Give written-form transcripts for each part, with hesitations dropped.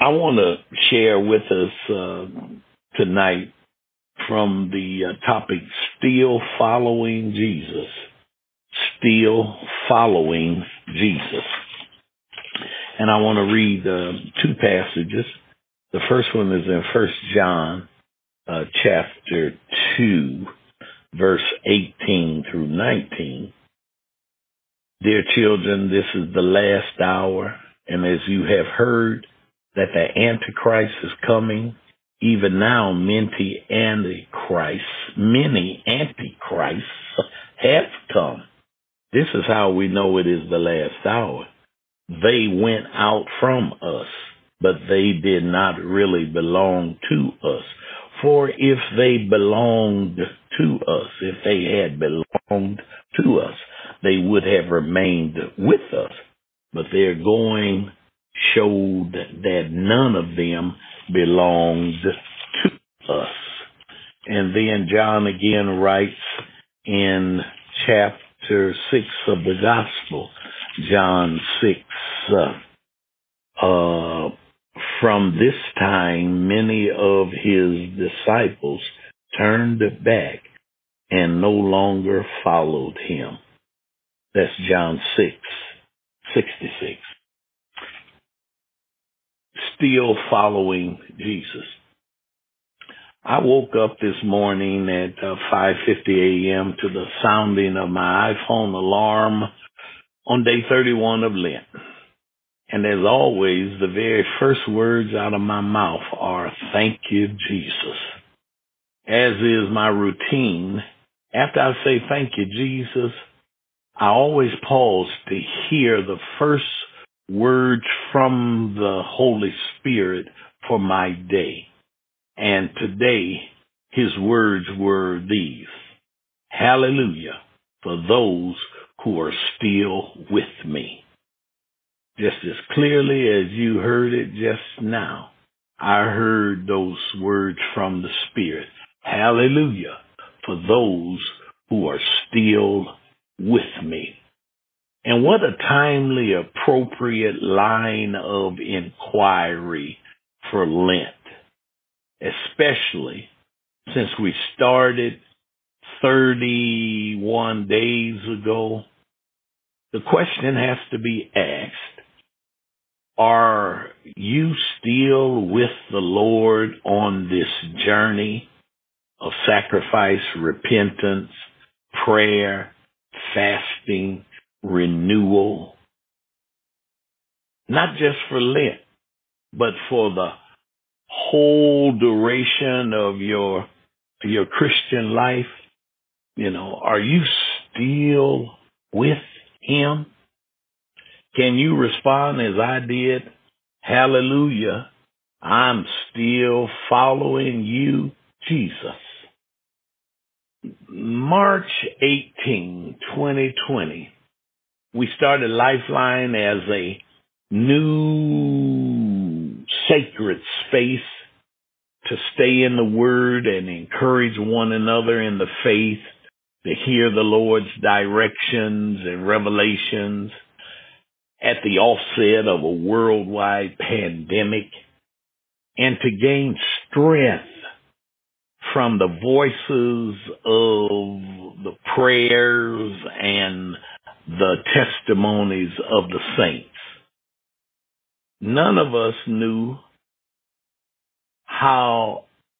I want to share with us tonight from the topic, Still Following Jesus. Still Following Jesus. And I want to read two passages. The first one is in 1 John chapter 2, verse 18 through 19. Dear children, this is the last hour, and as you have heard that the Antichrist is coming, even now many Antichrists have come. This is how we know it is the last hour. They went out from us, but they did not really belong to us. For if they belonged to us, if they had belonged to us, they would have remained with us. But their going showed that none of them belonged to us. And then John again writes in chapter 6 of the Gospel, John 6, from this time many of his disciples turned back and no longer followed him. That's John 6:66. Still following Jesus. I woke up this morning at 5:50 a.m. to the sounding of my iPhone alarm on day 31 of Lent. And as always, the very first words out of my mouth are, "Thank you, Jesus." As is my routine, after I say, "Thank you, Jesus," I always pause to hear the first words from the Holy Spirit for my day. And today, his words were these: "Hallelujah for those who are still with me." Just as clearly as you heard it just now, I heard those words from the Spirit. Hallelujah for those who are still with me. And what a timely, appropriate line of inquiry for Lent, especially since we started 31 days ago. The question has to be asked, are you still with the Lord on this journey of sacrifice, repentance, prayer, fasting, renewal? Not just for Lent, but for the whole duration of your Christian life. Are you still with him? Can you respond as I did? Hallelujah, I'm still following you, Jesus. March 18, 2020, we started Lifeline as a new sacred space to stay in the Word and encourage one another in the faith, to hear the Lord's directions and revelations at the offset of a worldwide pandemic, and to gain strength from the voices of the prayers and the testimonies of the saints. None of us knew how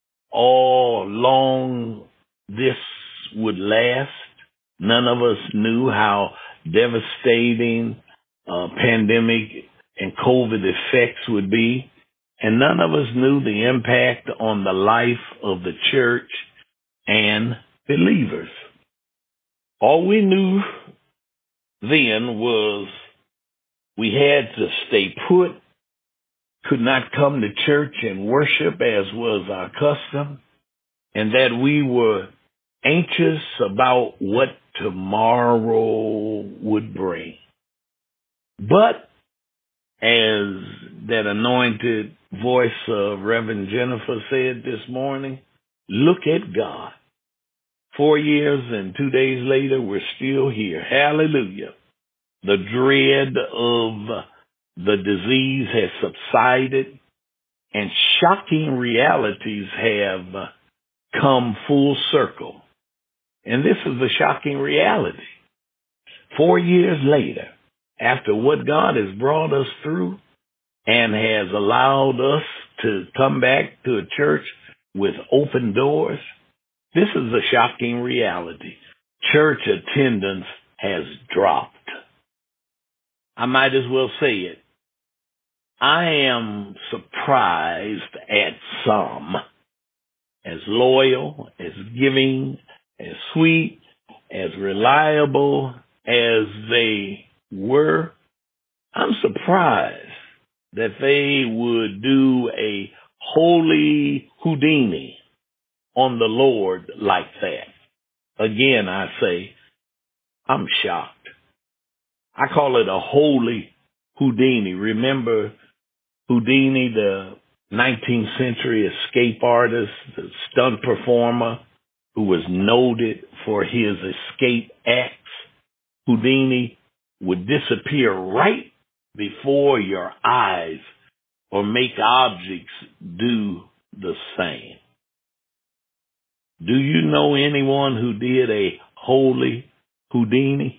long this would last. None of us knew how devastating pandemic and COVID effects would be. And none of us knew the impact on the life of the church and believers. All we knew then was we had to stay put, could not come to church and worship as was our custom, and that we were anxious about what tomorrow would bring. But as that anointed voice of Reverend Jennifer said this morning, look at God. 4 years and 2 days later, we're still here. Hallelujah. The dread of the disease has subsided. and shocking realities have come full circle. And this is a shocking reality. 4 years later, after what God has brought us through and has allowed us to come back to a church with open doors, this is a shocking reality. Church attendance has dropped. I might as well say it. I am surprised at some, as loyal, as giving, as sweet, as reliable as they were. I'm surprised that they would do a holy Houdini on the Lord like that. Again, I say, I'm shocked. I call it a holy Houdini. Remember Houdini, the 19th century escape artist, the stunt performer who was noted for his escape acts? Houdini would disappear right before your eyes or make objects do the same. Do you know anyone who did a holy Houdini?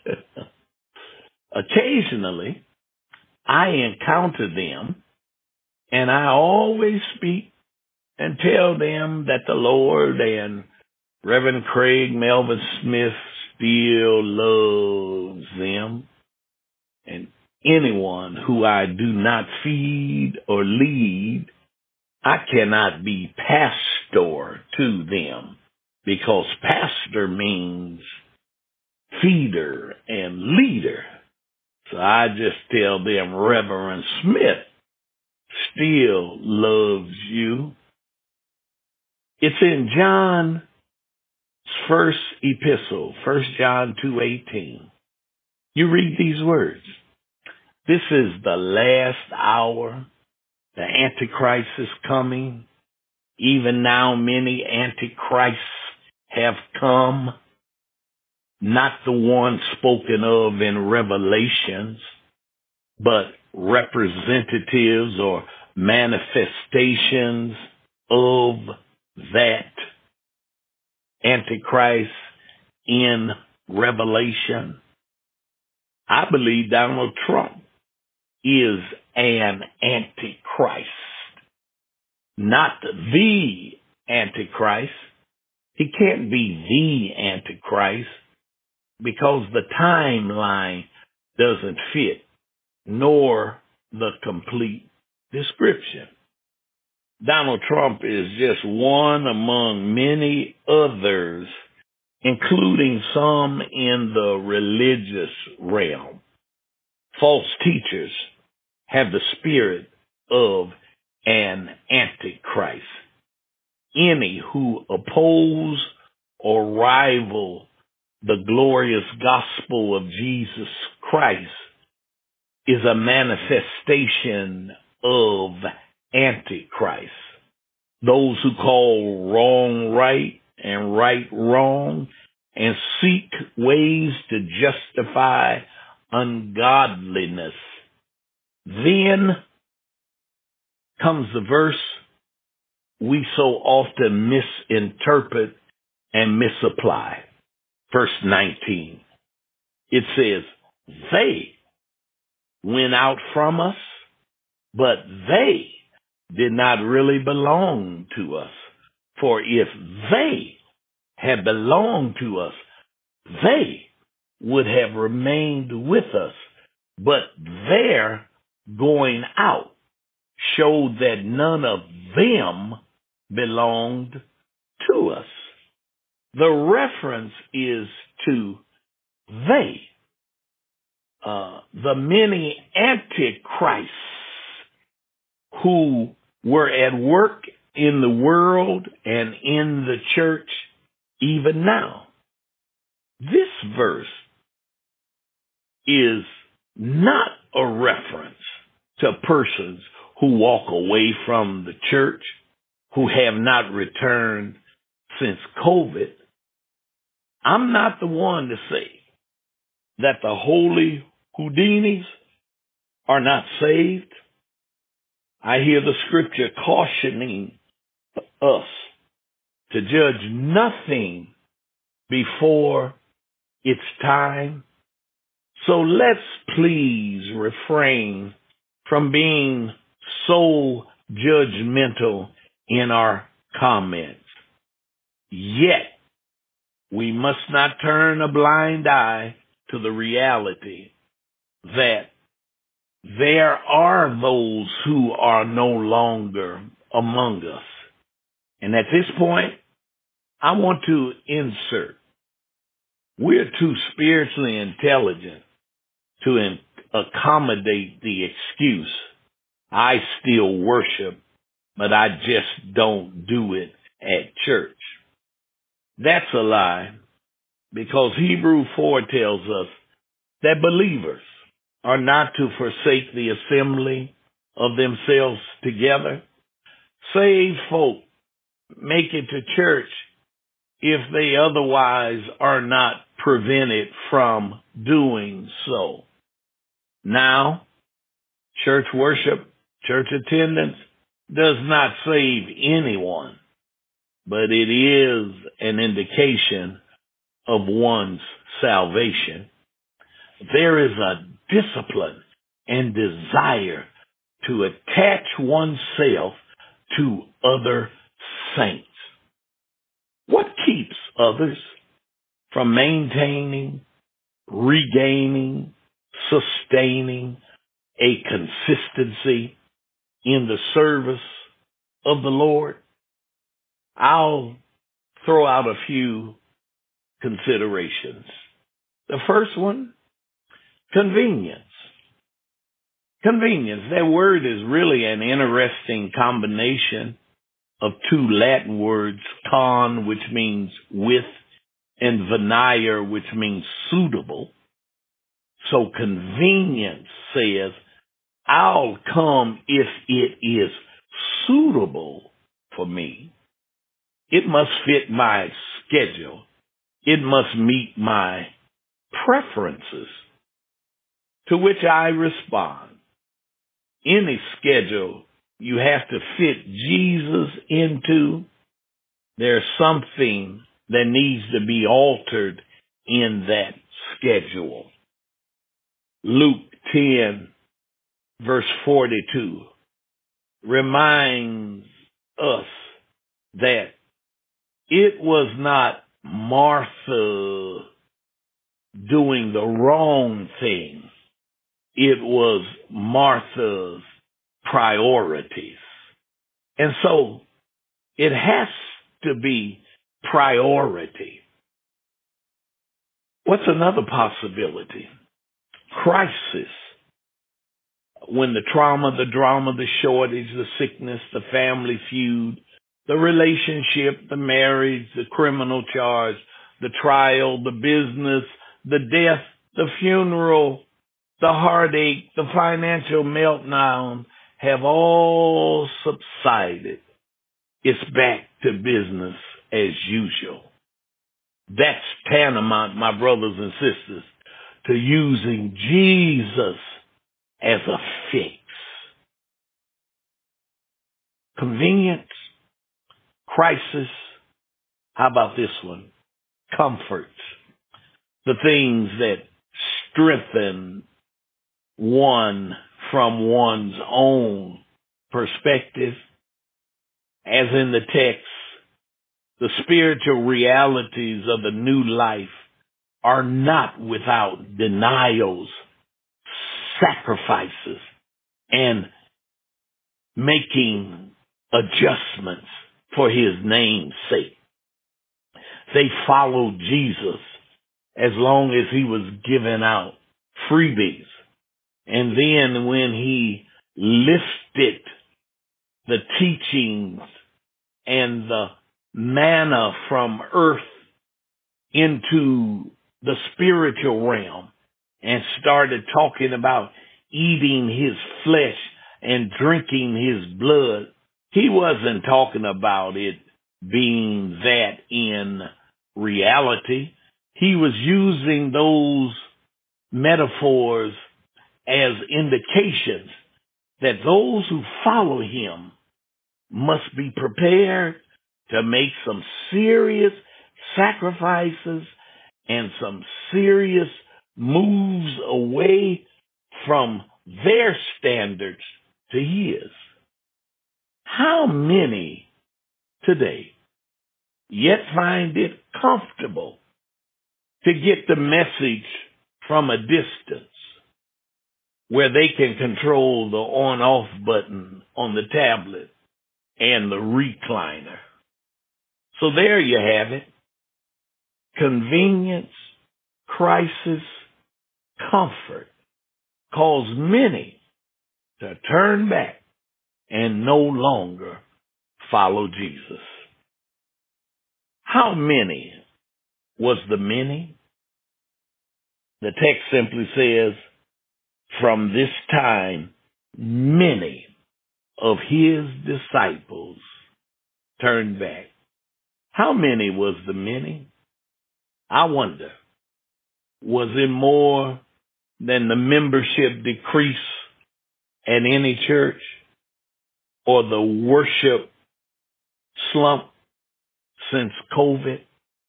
Occasionally, I encounter them, and I always speak and tell them that the Lord and Reverend Craig Melvin Smith still loves them. And anyone who I do not feed or lead, I cannot be pastor to them, because pastor means feeder and leader. So I just tell them Reverend Smith still loves you. It's in John's first epistle, 1 John 2:18. You read these words. This is the last hour. The Antichrist is coming. Even now many Antichrists have come. Not the one spoken of in Revelations, but representatives or manifestations of that Antichrist in Revelation. I believe Donald Trump is an Antichrist, not the Antichrist. He can't be the Antichrist because the timeline doesn't fit, nor the complete description. Donald Trump is just one among many others, including some in the religious realm. False teachers have the spirit of an Antichrist. Any who oppose or rival the glorious gospel of Jesus Christ is a manifestation of Antichrist. Those who call wrong right and right wrong and seek ways to justify ungodliness. Then comes the verse we so often misinterpret and misapply. Verse 19. It says, they went out from us, but they did not really belong to us. For if they had belonged to us, they would have remained with us. But their going out showed that none of them belonged to us. The reference is to they. The many antichrists who were at work in the world and in the church even now. This verse is not a reference to persons who walk away from the church, who have not returned since COVID. I'm not the one to say that the holy Houdinis are not saved. I hear the scripture cautioning us to judge nothing before it's time. So let's please refrain from being so judgmental in our comments. Yet, we must not turn a blind eye to the reality that there are those who are no longer among us. And at this point, I want to insert, we're too spiritually intelligent to accommodate the excuse, I still worship, but I just don't do it at church. That's a lie, because Hebrews 4 tells us that believers are not to forsake the assembly of themselves together. Saved folk make it to church if they otherwise are not prevented from doing so. Now, church worship, church attendance does not save anyone, but it is an indication of one's salvation. There is a discipline and desire to attach oneself to other saints. What keeps others from maintaining, regaining, sustaining a consistency in the service of the Lord? I'll throw out a few considerations. The first one, convenience. Convenience. That word is really an interesting combination of two Latin words, con, which means with, and venire, which means suitable. So convenience says, I'll come if it is suitable for me. It must fit my schedule. It must meet my preferences, to which I respond. Any schedule you have to fit Jesus into, there's something that needs to be altered in that schedule. Luke 10, verse 42, reminds us that it was not Martha doing the wrong thing. It was Martha's priorities. And so it has to be priority. What's another possibility? Crisis. When the trauma, the drama, the shortage, the sickness, the family feud, the relationship, the marriage, the criminal charge, the trial, the business, the death, the funeral, the heartache, the financial meltdown have all subsided. It's back to business as usual. That's tantamount, my brothers and sisters, to using Jesus as a fix. Convenience, crisis. How about this one? Comforts. The things that strengthen one from one's own perspective. As in the text, the spiritual realities of the new life are not without denials, sacrifices, and making adjustments for his name's sake. They followed Jesus as long as he was giving out freebies. And then when he lifted the teachings and the manna from earth into the spiritual realm and started talking about eating his flesh and drinking his blood, he wasn't talking about it being that in reality. He was using those metaphors as indications that those who follow him must be prepared to make some serious sacrifices and some serious moves away from their standards to his. How many today yet find it comfortable to get the message from a distance, where they can control the on-off button on the tablet and the recliner? So there you have it. Convenience, crisis, comfort cause many to turn back and no longer follow Jesus. How many was the many? The text simply says, from this time, many of his disciples turned back. How many was the many? I wonder, was it more than the membership decrease at any church, or the worship slump since COVID?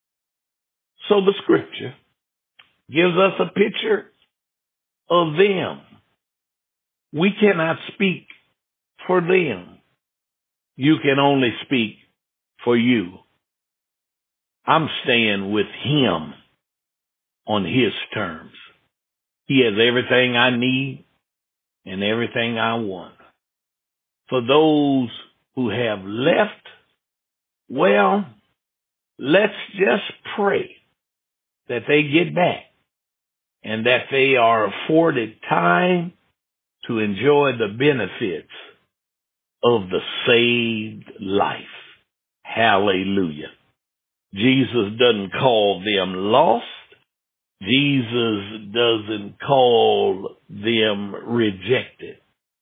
So the scripture gives us a picture of them. We cannot speak for them. You can only speak for you. I'm staying with him on his terms. He has everything I need and everything I want. For those who have left, well, let's just pray that they get back and that they are afforded time to enjoy the benefits of the saved life. Hallelujah. Jesus doesn't call them lost. Jesus doesn't call them rejected.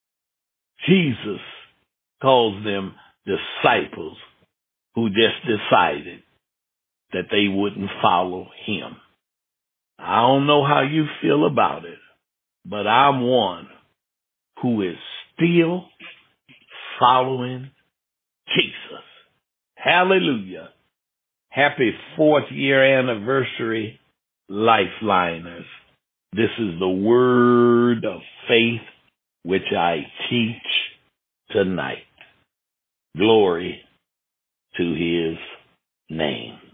Jesus calls them disciples who just decided that they wouldn't follow him. I don't know how you feel about it, but I'm one who is still following Jesus. Hallelujah. Happy 4th year anniversary, Lifeliners. This is the word of faith which I teach tonight. Glory to his name.